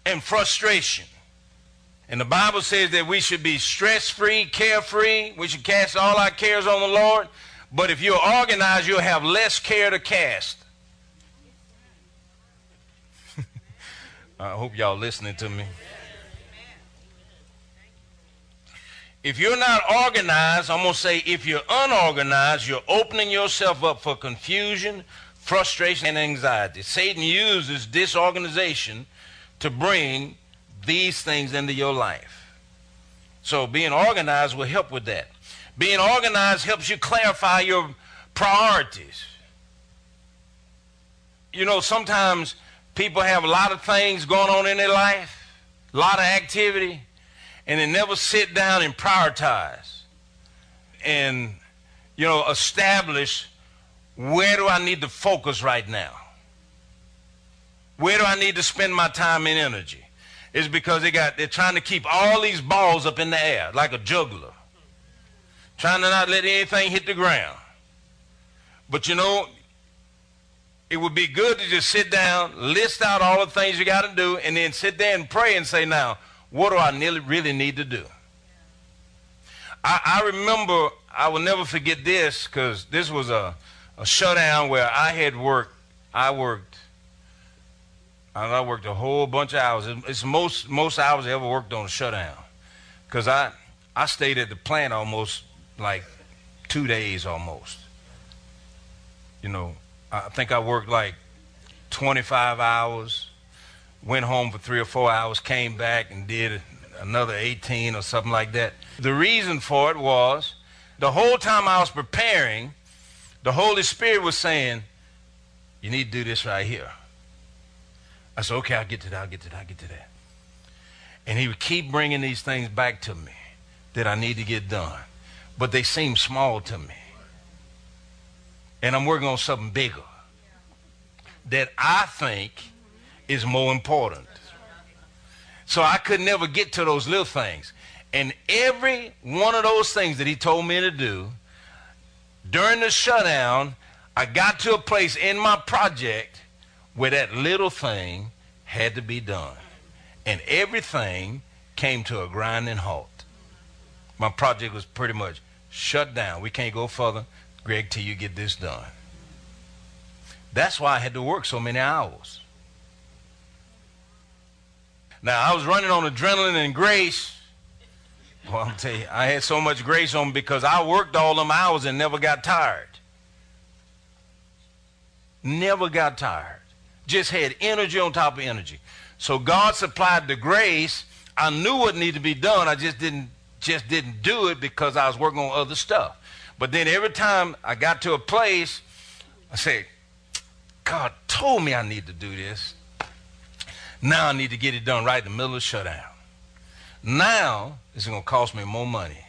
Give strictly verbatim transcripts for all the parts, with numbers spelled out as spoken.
and frustration. And the Bible says that we should be stress-free, carefree. We should cast all our cares on the Lord. But if you're organized, you'll have less care to cast. I hope y'all listening to me. If you're not organized, I'm going to say if you're unorganized, you're opening yourself up for confusion, frustration, and anxiety. Satan uses disorganization to bring these things into your life. So being organized will help with that. Being organized helps you clarify your priorities. You know, sometimes people have a lot of things going on in their life, a lot of activity, and they never sit down and prioritize and, you know, establish where do I need to focus right now? Where do I need to spend my time and energy? It's because they got, they're trying to keep all these balls up in the air like a juggler, trying to not let anything hit the ground. But you know, it would be good to just sit down, list out all the things you got to do, and then sit there and pray and say, now, what do I really need to do? I, I remember, I will never forget this, because this was a, a shutdown where I had worked, I worked, I worked a whole bunch of hours. It's most most hours I ever worked on a shutdown, because I, I stayed at the plant almost like two days almost. You know, I think I worked like twenty-five hours, went home for three or four hours, came back and did another eighteen or something like that. The reason for it was the whole time I was preparing, the Holy Spirit was saying, you need to do this right here. I said, okay, I'll get to that, I'll get to that, I'll get to that. And he would keep bringing these things back to me that I need to get done. But they seem small to me. And I'm working on something bigger that I think is more important. So I could never get to those little things. And every one of those things that he told me to do, during the shutdown, I got to a place in my project where that little thing had to be done. And everything came to a grinding halt. My project was pretty much shut down. We can't go further, Greg, till you get this done. That's why I had to work so many hours. Now, I was running on adrenaline and grace. Well, I'll tell you, I had so much grace on me because I worked all them hours and never got tired. Never got tired. Just had energy on top of energy. So God supplied the grace. I knew what needed to be done. I just didn't just didn't do it because I was working on other stuff. But then every time I got to a place, I said, God told me I need to do this. Now I need to get it done right in the middle of the shutdown. Now it's going to cost me more money.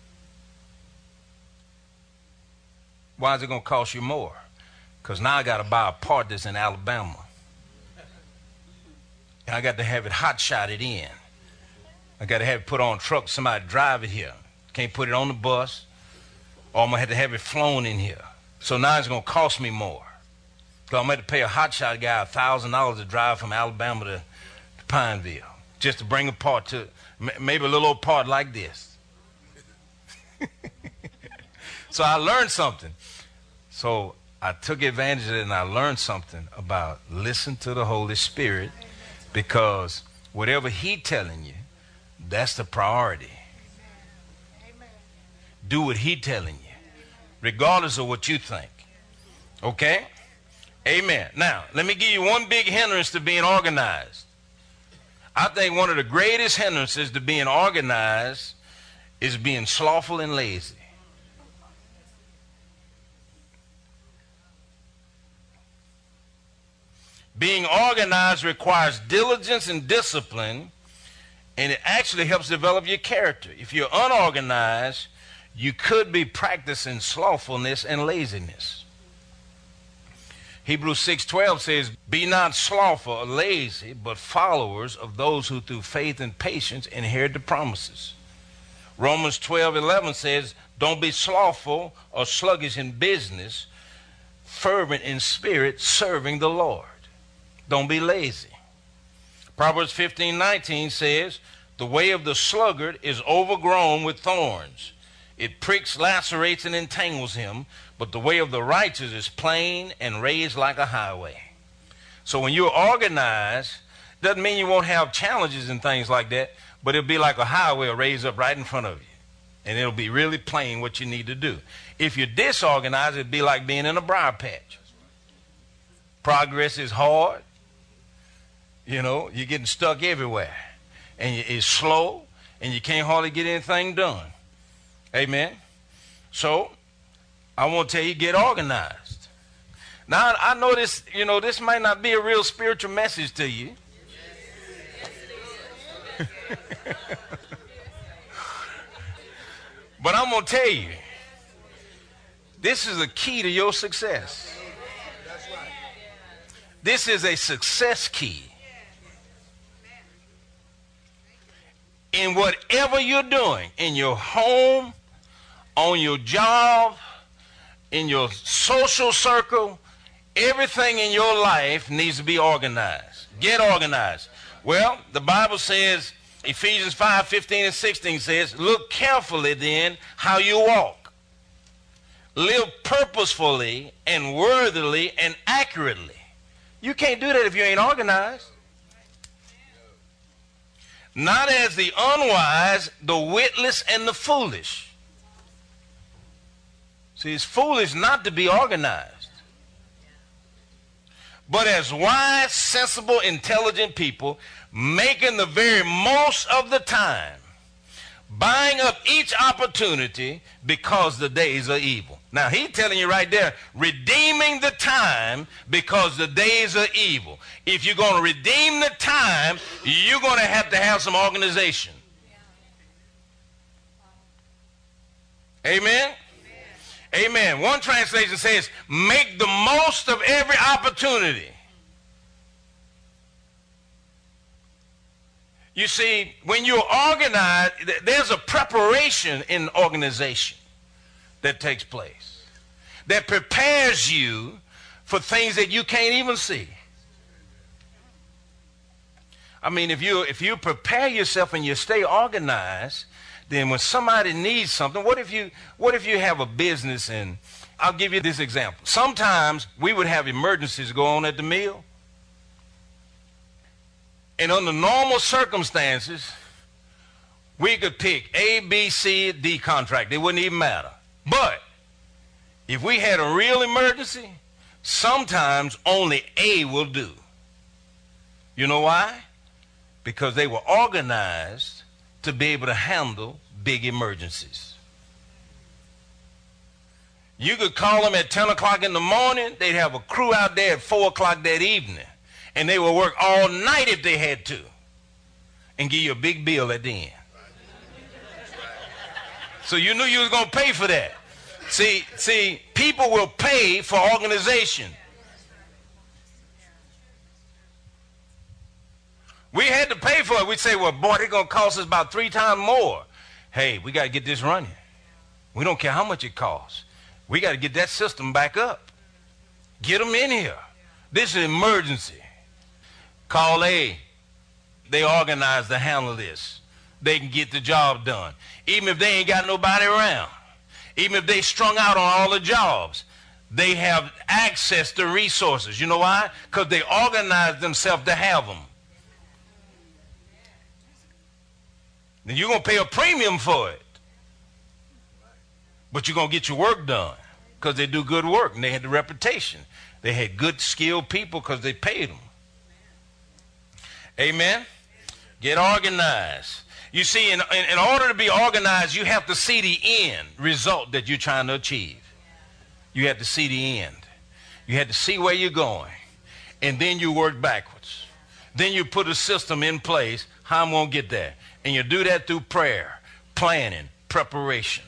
Why is it going to cost you more? Because now I got to buy a part that's in Alabama. And I got to have it hot shotted in. I got to have it put on a truck, somebody drive it here. Can't put it on the bus, or I'm going to have to have it flown in here. So now it's going to cost me more. So I'm going to pay a hot shot guy one thousand dollars to drive from Alabama to, to Pineville, just to bring a part to, maybe a little old part like this. So I learned something. So I took advantage of it and I learned something about listen to the Holy Spirit, because whatever He's telling you, that's the priority. Amen. Do what He's telling you, regardless of what you think. Okay? Amen. Now, let me give you one big hindrance to being organized. I think one of the greatest hindrances to being organized is being slothful and lazy. Being organized requires diligence and discipline, and it actually helps develop your character. If you're unorganized, you could be practicing slothfulness and laziness. Hebrews six twelve says, be not slothful or lazy, but followers of those who through faith and patience inherit the promises. Romans twelve eleven says, don't be slothful or sluggish in business, fervent in spirit, serving the Lord. Don't be lazy. Proverbs fifteen nineteen says, the way of the sluggard is overgrown with thorns. It pricks, lacerates, and entangles him, but the way of the righteous is plain and raised like a highway. So when you're organized, doesn't mean you won't have challenges and things like that, but it'll be like a highway raised up right in front of you. And it'll be really plain what you need to do. If you're disorganized, it'd be like being in a briar patch. Progress is hard. You know, you're getting stuck everywhere. And it's slow, and you can't hardly get anything done. Amen. So, I want to tell you, get organized. Now, I know this, you know, this might not be a real spiritual message to you. But I'm going to tell you, this is a key to your success. This is a success key. In whatever you're doing, in your home, on your job, in your social circle, everything in your life needs to be organized. Get organized. Well, the Bible says, Ephesians five fifteen and sixteen says, look carefully then how you walk. Live purposefully and worthily and accurately. You can't do that if you ain't organized. Not as the unwise, the witless, and the foolish. See, it's foolish not to be organized. But as wise, sensible, intelligent people, making the very most of the time, buying up each opportunity because the days are evil. Now, he's telling you right there, redeeming the time because the days are evil. If you're going to redeem the time, you're going to have to have some organization. Amen? Amen. Amen. One translation says, make the most of every opportunity. You see, when you're organized, there's a preparation in organization that takes place that prepares you for things that you can't even see. I mean, if you if you prepare yourself and you stay organized, then when somebody needs something, what if you what if you have a business? And I'll give you this example. Sometimes we would have emergencies go on at the mill. And under normal circumstances, we could pick A, B, C, D contract. It wouldn't even matter. But if we had a real emergency, sometimes only A will do. You know why? Because they were organized to be able to handle big emergencies. You could call them at ten o'clock in the morning. They'd have a crew out there at four o'clock that evening. And they would work all night if they had to and give you a big bill at the end. So you knew you was going to pay for that. See, see, people will pay for organization. We had to pay for it. We'd say, well, boy, they're going to cost us about three times more. Hey, we got to get this running. We don't care how much it costs. We got to get that system back up. Get them in here. This is an emergency. Call A. They organize to handle this. They can get the job done. Even if they ain't got nobody around. Even if they strung out on all the jobs. They have access to resources. You know why? Because they organize themselves to have them. Then you're going to pay a premium for it. But you're going to get your work done. Because they do good work. And they had the reputation. They had good skilled people because they paid them. Amen? Get organized. You see, in, in, in order to be organized, you have to see the end result that you're trying to achieve. You have to see the end. You have to see where you're going. And then you work backwards. Then you put a system in place, how I'm going to get there. And you do that through prayer, planning, preparation.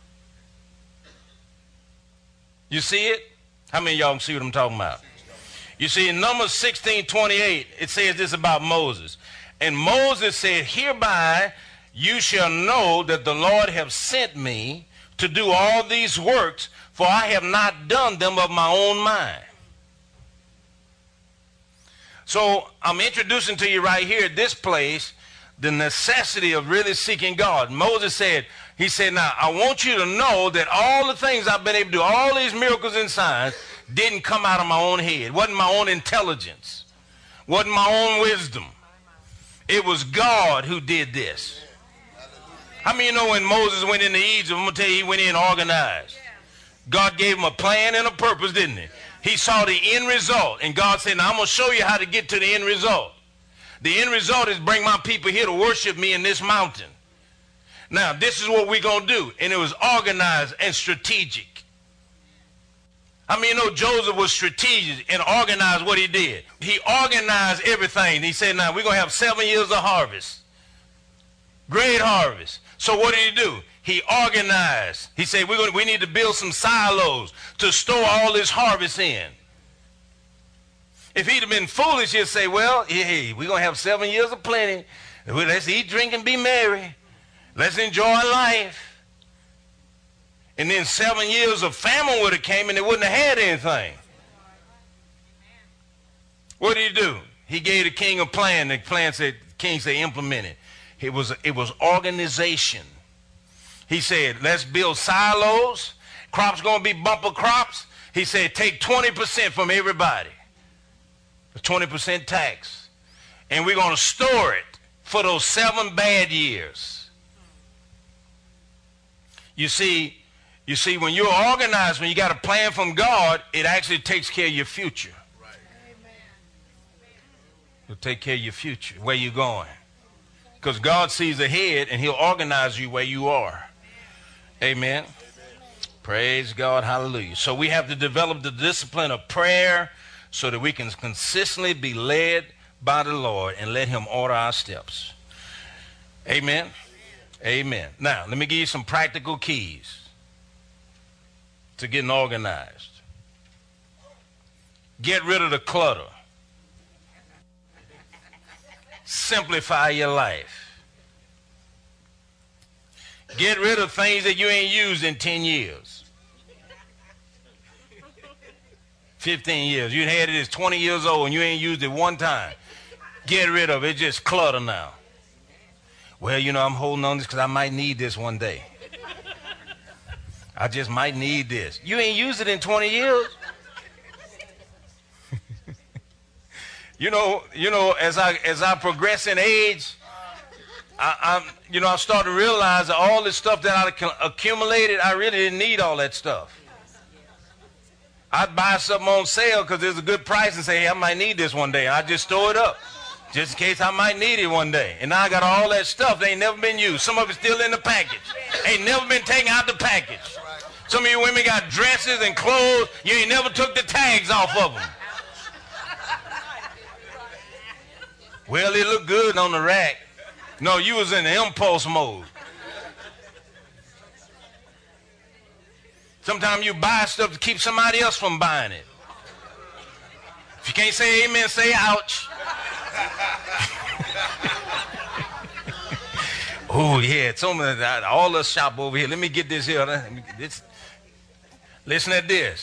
You see it? How many of y'all can see what I'm talking about? You see, in Numbers sixteen twenty-eight, it says this about Moses. And Moses said, hereby you shall know that the Lord hath sent me to do all these works, for I have not done them of my own mind. So I'm introducing to you right here at this place the necessity of really seeking God. Moses said, he said, now I want you to know that all the things I've been able to do, all these miracles and signs didn't come out of my own head. Wasn't my own intelligence. Wasn't my own wisdom. It was God who did this. How many of you know when Moses went into Egypt, I'm going to tell you, he went in organized. God gave him a plan and a purpose, didn't he? He saw the end result, and God said, now I'm going to show you how to get to the end result. The end result is bring my people here to worship me in this mountain. Now, this is what we're going to do. And it was organized and strategic. I mean, you know, Joseph was strategic and organized what he did. He organized everything. He said, now, we're going to have seven years of harvest. Great harvest. So what did he do? He organized. He said, we're going to, we need to build some silos to store all this harvest in. If he'd have been foolish, he'd say, well, hey, we're going to have seven years of plenty. Let's eat, drink, and be merry. Let's enjoy life. And then seven years of famine would have came and they wouldn't have had anything. What did he do? He gave the king a plan. The plan said, the king said, implement it. It was, it was organization. He said, let's build silos. Crops going to be bumper crops. He said, take twenty percent from everybody. A twenty percent tax. And we're going to store it for those seven bad years. You see, you see, when you're organized, when you got a plan from God, it actually takes care of your future. Right. It'll take care of your future, where you're going. Because God sees ahead and he'll organize you where you are. Amen. Amen. Praise God. Hallelujah. So we have to develop the discipline of prayer so that we can consistently be led by the Lord and let him order our steps. Amen. Amen. Now, let me give you some practical keys to getting organized. Get rid of the clutter. Simplify your life. Get rid of things that you ain't used in ten years. fifteen years. You had it as twenty years old and you ain't used it one time. Get rid of it. It's just clutter now. Well, you know, I'm holding on to this because I might need this one day. I just might need this. You ain't used it in twenty years. you know, you know, as I as I progress in age, I, I'm, you know, I start to realize that all this stuff that I accumulated, I really didn't need all that stuff. I'd buy something on sale because there's a good price and say, hey, I might need this one day. I just store it up just in case I might need it one day. And now I got all that stuff that ain't never been used. Some of it's still in the package. Ain't never been taken out the package. Some of you women got dresses and clothes. You ain't never took the tags off of them. Well, it looked good on the rack. No, you was in the impulse mode. Sometimes you buy stuff to keep somebody else from buying it. If you can't say amen, say ouch. Oh, yeah. Some of the, all us shop over here. Let me get this here. This. Listen at this.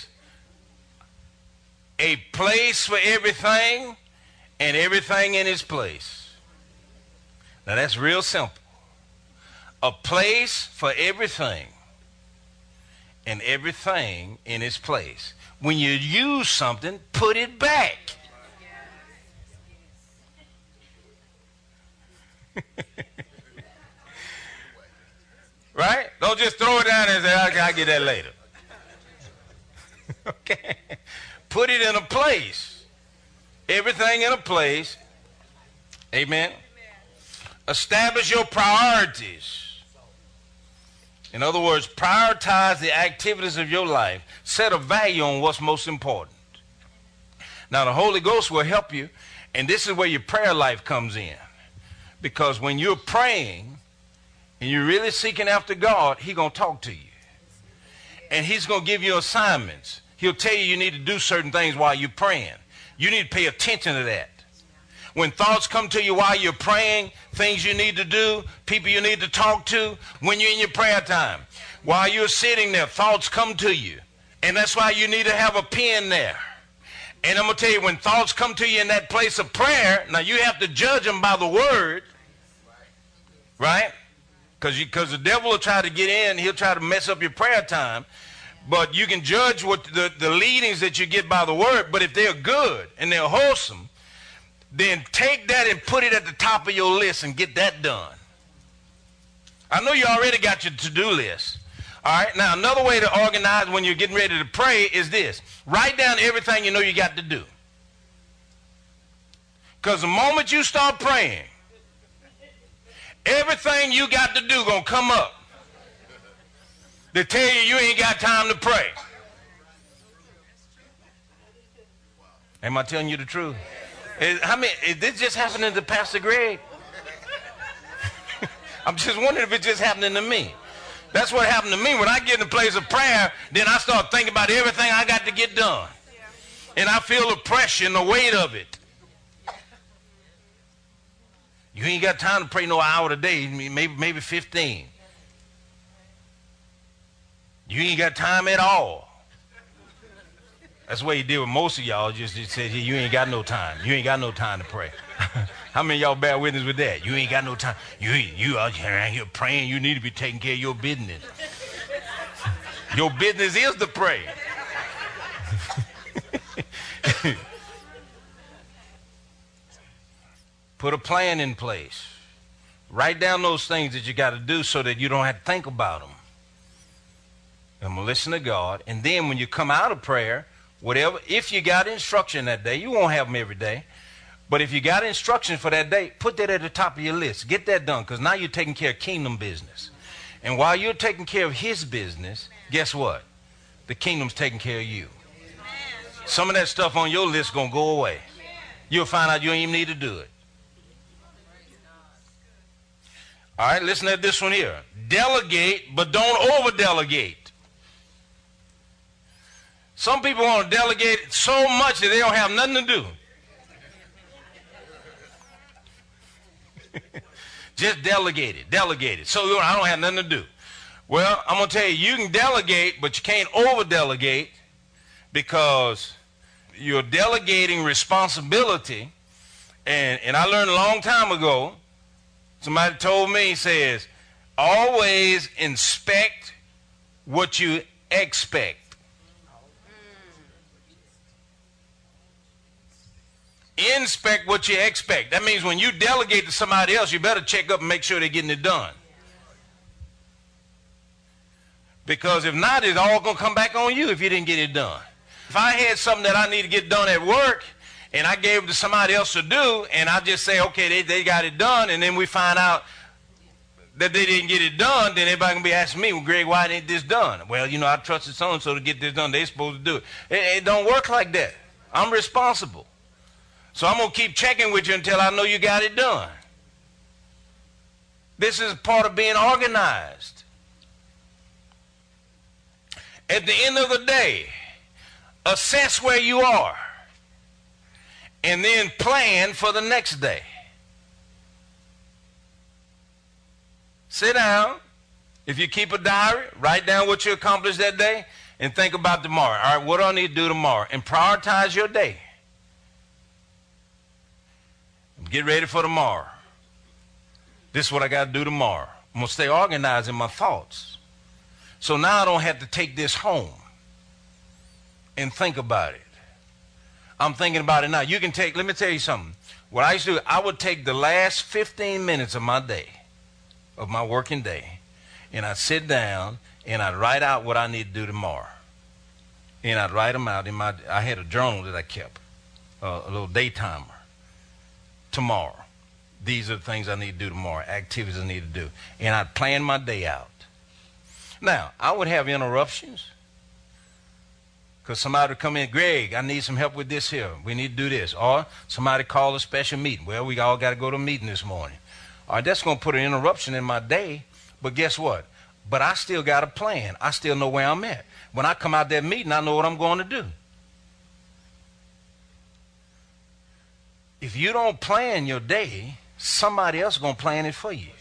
A place for everything and everything in its place. Now, that's real simple. A place for everything and everything in its place. When you use something, put it back. Right? Don't just throw it down and say, I'll, I'll get that later. Okay? Put it in a place. Everything in a place. Amen? Amen. Establish your priorities. In other words, prioritize the activities of your life. Set a value on what's most important. Now, the Holy Ghost will help you, and this is where your prayer life comes in. Because when you're praying and you're really seeking after God, he's going to talk to you. And he's going to give you assignments. He'll tell you you need to do certain things while you're praying. You need to pay attention to that. When thoughts come to you while you're praying, things you need to do, people you need to talk to, when you're in your prayer time, while you're sitting there, thoughts come to you. And that's why you need to have a pen there. And I'm going to tell you, when thoughts come to you in that place of prayer, now you have to judge them by the word, right? Because because the devil will try to get in. He'll try to mess up your prayer time. But you can judge what the, the leadings that you get by the word. But if they're good and they're wholesome, then take that and put it at the top of your list and get that done. I know you already got your to-do list. All right. Now, another way to organize when you're getting ready to pray is this. Write down everything you know you got to do. Because the moment you start praying, everything you got to do going to come up. They tell you you ain't got time to pray. Am I telling you the truth? Is, how many, is this just happening to Pastor Greg? I'm just wondering if it's just happening to me. That's what happened to me. When I get in the place of prayer, then I start thinking about everything I got to get done. And I feel the pressure and the weight of it. You ain't got time to pray no hour a day, maybe, maybe fifteen. You ain't got time at all. That's the way you deal with most of y'all. Just, just says you ain't got no time. You ain't got no time to pray. How many of y'all bear witness with that? You ain't got no time. You you out here praying. You need to be taking care of your business. Your business is to pray. Put a plan in place. Write down those things that you got to do so that you don't have to think about them. I'm going to listen to God. And then when you come out of prayer, whatever, if you got instruction that day, you won't have them every day. But if you got instruction for that day, put that at the top of your list. Get that done, because now you're taking care of kingdom business. And while you're taking care of his business, guess what? The kingdom's taking care of you. Some of that stuff on your list is going to go away. You'll find out you don't even need to do it. All right, listen to this one here. Delegate, but don't over-delegate. Some people want to delegate so much that they don't have nothing to do. Just delegate it, delegate it. So I don't have nothing to do. Well, I'm going to tell you, you can delegate, but you can't over-delegate, because you're delegating responsibility. And, and I learned a long time ago, somebody told me, he says, always inspect what you expect. Inspect what you expect. That means when you delegate to somebody else, you better check up and make sure they're getting it done. Because if not, it's all going to come back on you if you didn't get it done. If I had something that I need to get done at work, and I gave it to somebody else to do, and I just say, okay, they, they got it done, and then we find out that they didn't get it done, then everybody going to be asking me, well, Greg, why ain't this done? Well, you know, I trusted so-and-so to get this done. They're supposed to do it. It, it don't work like that. I'm responsible. So I'm going to keep checking with you until I know you got it done. This is part of being organized. At the end of the day, assess where you are and then plan for the next day. Sit down. If you keep a diary, write down what you accomplished that day and think about tomorrow. All right, what do I need to do tomorrow? And prioritize your day. Get ready for tomorrow. This is what I got to do tomorrow. I'm going to stay organized in my thoughts. So now I don't have to take this home and think about it. I'm thinking about it now. You can take, let me tell you something. What I used to do, I would take the last fifteen minutes of my day, of my working day, and I'd sit down and I'd write out what I need to do tomorrow. And I'd write them out in my, I had a journal that I kept, uh, a little day timer. Tomorrow, these are the things I need to do tomorrow, activities I need to do. And I'd plan my day out. Now, I would have interruptions, because somebody would come in, Greg, I need some help with this here. We need to do this. Or somebody call a special meeting. Well, we all got to go to a meeting this morning. All right, that's going to put an interruption in my day. But guess what? But I still got a plan. I still know where I'm at. When I come out that meeting, I know what I'm going to do. If you don't plan your day, somebody else is going to plan it for you.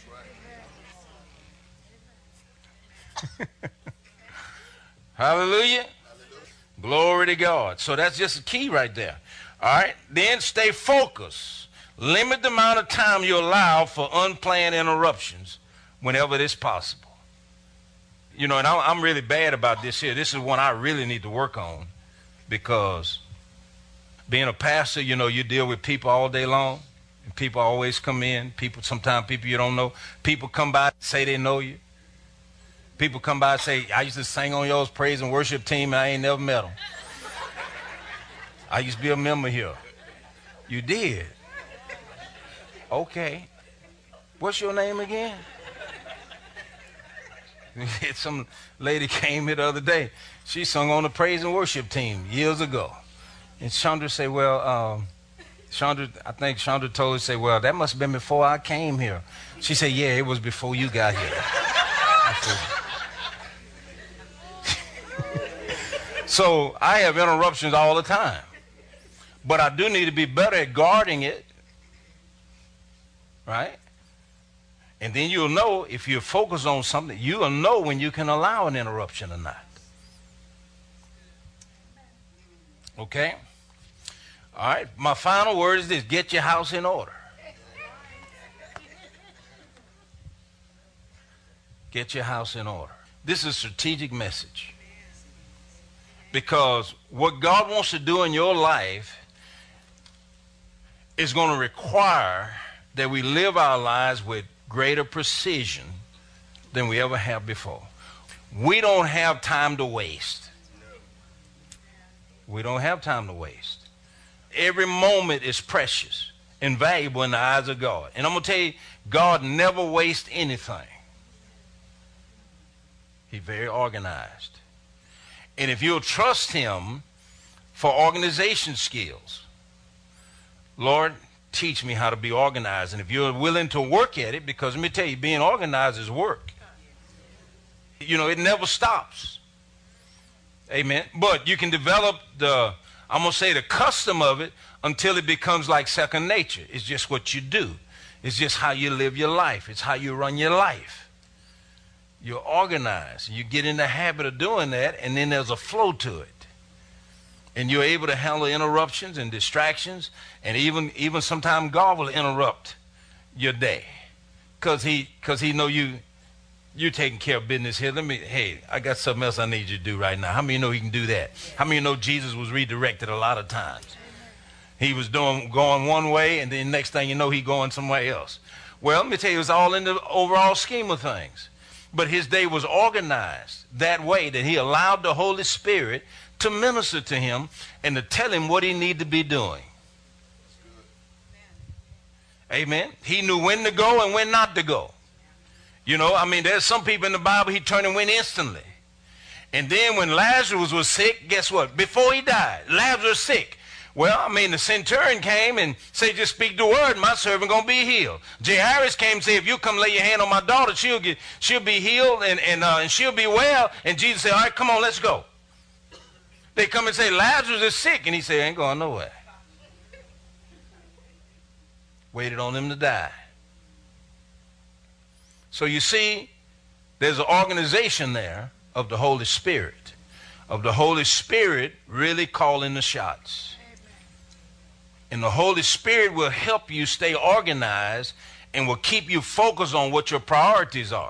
Hallelujah. Glory to God. So that's just a key right there. All right. Then stay focused. Limit the amount of time you allow for unplanned interruptions whenever it's possible. You know, and I'm really bad about this here. This is one I really need to work on, because being a pastor, you know, you deal with people all day long. And people always come in. People, sometimes people you don't know. People come by, say they know you. People come by and say, I used to sing on y'all's praise and worship team, and I ain't never met them. I used to be a member here. You did? Okay. What's your name again? Some lady came here the other day. She sung on the praise and worship team years ago. And Chandra said, well, um, Chandra, I think Chandra told her, say, well, that must have been before I came here. She said, yeah, it was before you got here. I said, so I have interruptions all the time. But I do need to be better at guarding it. Right? And then you'll know, if you're focused on something, you'll know when you can allow an interruption or not. Okay? All right. My final word is this: get your house in order. Get your house in order. This is a strategic message. Because what God wants to do in your life is going to require that we live our lives with greater precision than we ever have before. We don't have time to waste. We don't have time to waste. Every moment is precious and valuable in the eyes of God. And I'm going to tell you, God never wastes anything. He's very organized. And if you'll trust him for organization skills, Lord, teach me how to be organized. And if you're willing to work at it, because let me tell you, being organized is work. You know, it never stops. Amen. But you can develop the, I'm going to say, the custom of it until it becomes like second nature. It's just what you do. It's just how you live your life. It's how you run your life. You're organized. You get in the habit of doing that, and then there's a flow to it. And you're able to handle interruptions and distractions, and even even sometimes God will interrupt your day, cause he cause he know you you're taking care of business here. Let me hey, I got something else I need you to do right now. How many know he can do that? How many know Jesus was redirected a lot of times? He was doing going one way, and then next thing you know, he going somewhere else. Well, let me tell you, it's all in the overall scheme of things. But his day was organized that way that he allowed the Holy Spirit to minister to him and to tell him what he needed to be doing. Amen. He knew when to go and when not to go. You know, I mean, there's some people in the Bible, he turned and went instantly. And then when Lazarus was sick, guess what? Before he died, Lazarus was sick. Well, I mean, the centurion came and said, just speak the word, my servant going to be healed. Jairus came and said, if you come lay your hand on my daughter, she'll get, she'll be healed and, and, uh, and she'll be well. And Jesus said, all right, come on, let's go. They come and say, Lazarus is sick. And he said, ain't going nowhere. Waited on him to die. So you see, there's an organization there of the Holy Spirit, of the Holy Spirit really calling the shots. And the Holy Spirit will help you stay organized and will keep you focused on what your priorities are.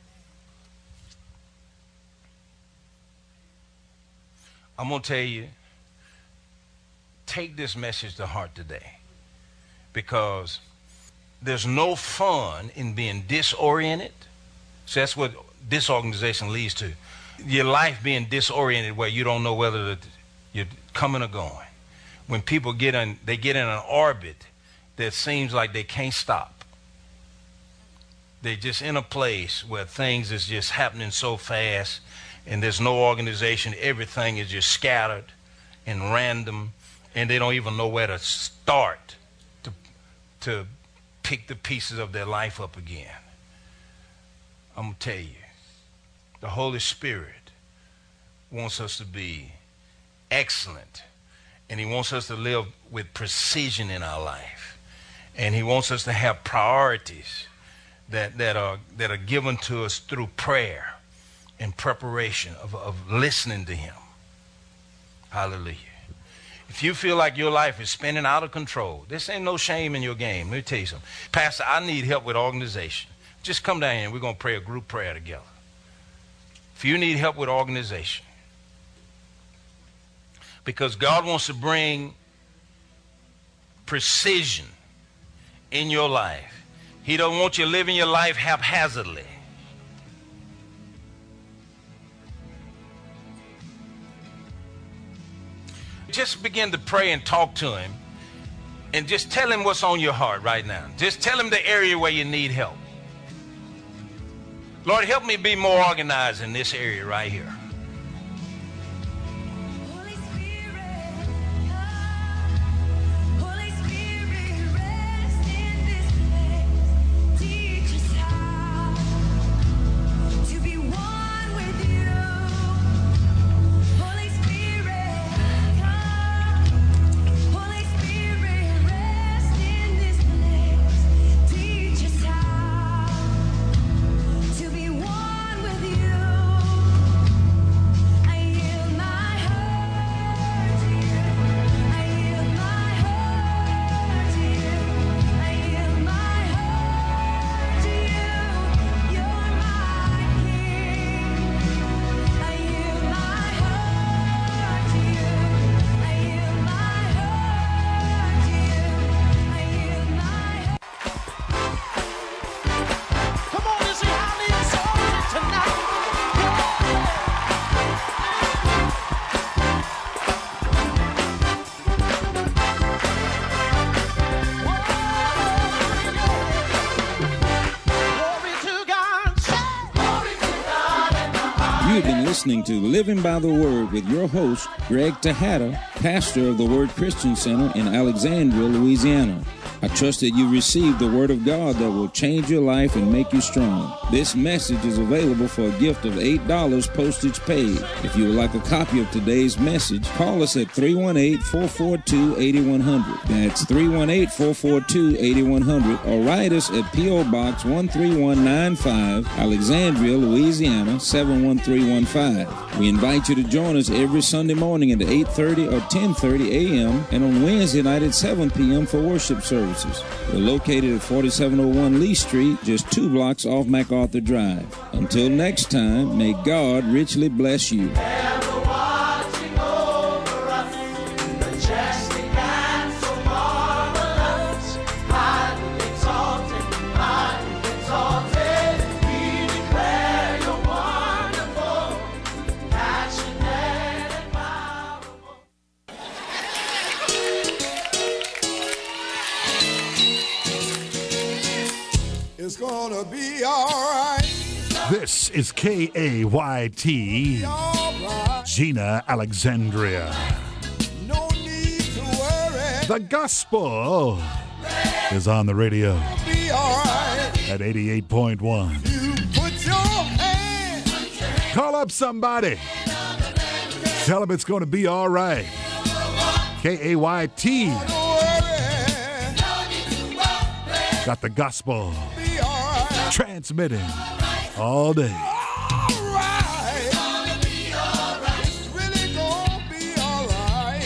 I'm going to tell you, take this message to heart today, because there's no fun in being disoriented. So that's what disorganization leads to. Your life being disoriented where you don't know whether you're coming or going. When people get in, they get in an orbit that seems like they can't stop. They're just in a place where things is just happening so fast and there's no organization. Everything is just scattered and random, and they don't even know where to start to, to pick the pieces of their life up again. I'm going to tell you, the Holy Spirit wants us to be excellent, and he wants us to live with precision in our life, and he wants us to have priorities that, that, are, that are given to us through prayer and preparation of, of listening to him. Hallelujah. If you feel like your life is spinning out of control, this ain't no shame in your game. Let me tell you something. Pastor, I need help with organization. Just come down here and we're going to pray a group prayer together. If you need help with organization, because God wants to bring precision in your life. He don't want you living your life haphazardly. Just begin to pray and talk to him and just tell him what's on your heart right now. Just tell him the area where you need help. Lord, help me be more organized in this area right here. You've been listening to Living by the Word with your host, Greg Tejada, pastor of the Word Christian Center in Alexandria, Louisiana. I trust that you received the Word of God that will change your life and make you strong. This message is available for a gift of eight dollars postage paid. If you would like a copy of today's message, call us at three one eight, four four two, eight one zero zero. That's three one eight, four four two, eight one zero zero, or write us at P O Box one three one nine five, Alexandria, Louisiana, seven one three one five. We invite you to join us every Sunday morning at eight thirty or ten thirty a m and on Wednesday night at seven p m for worship services. We're located at forty-seven oh one Lee Street, just two blocks off MacArthur Drive. Until next time, may God richly bless you. It's gonna be all right. This is K A Y T, Right. Gina, Alexandria. No need to worry. The gospel is on the radio Be all right. at eighty-eight point one. You put your hand. Call up somebody. Tell them it's going to be all right. K A Y T Don't worry. got the gospel Be all right. transmitting all day. All right. It's really gonna be all right.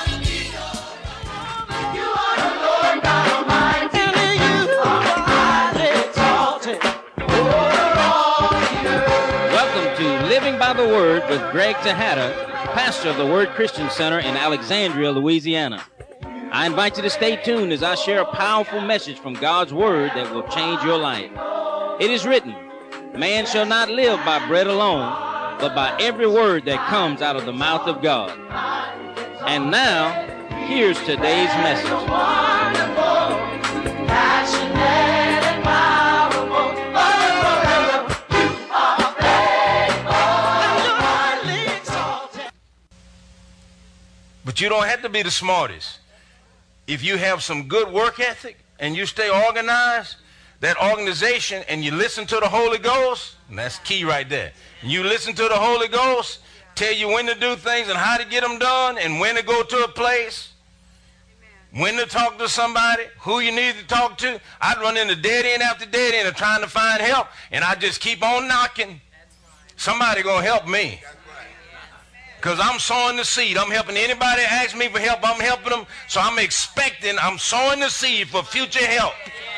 Welcome to Living by the Word with Greg Tejada, pastor of the Word Christian Center in Alexandria, Louisiana. I invite you to stay tuned as I share a powerful message from God's Word that will change your life. It is written, man shall not live by bread alone, but by every word that comes out of the mouth of God. And now, here's today's message. But you don't have to be the smartest. If you have some good work ethic and you stay organized, that organization, and you listen to the Holy Ghost, and that's key right there. You listen to the Holy Ghost, tell you when to do things and how to get them done, and when to go to a place, when to talk to somebody, who you need to talk to. I'd run into dead end after dead end of trying to find help, and I just keep on knocking. Somebody gonna help me. Because I'm sowing the seed. I'm helping anybody ask me for help. I'm helping them. So I'm expecting, I'm sowing the seed for future help.